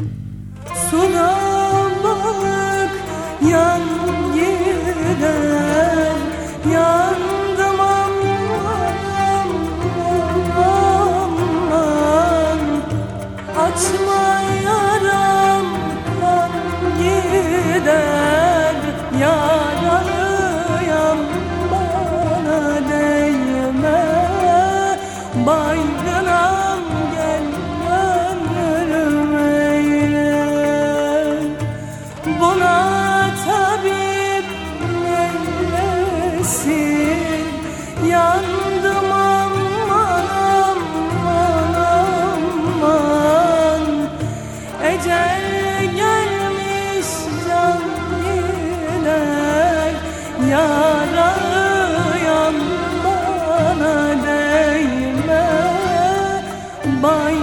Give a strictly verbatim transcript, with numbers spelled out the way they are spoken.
Suda balık yan gider, yandım aman aman. Açma yaram kan gider, yaralıyam bana değme. Baygınam gel gönlüm eyle. Buna tabip neylesin, yandım aman aman aman. Ecel gelmiş can gider, yaralıyam bana değme. Bay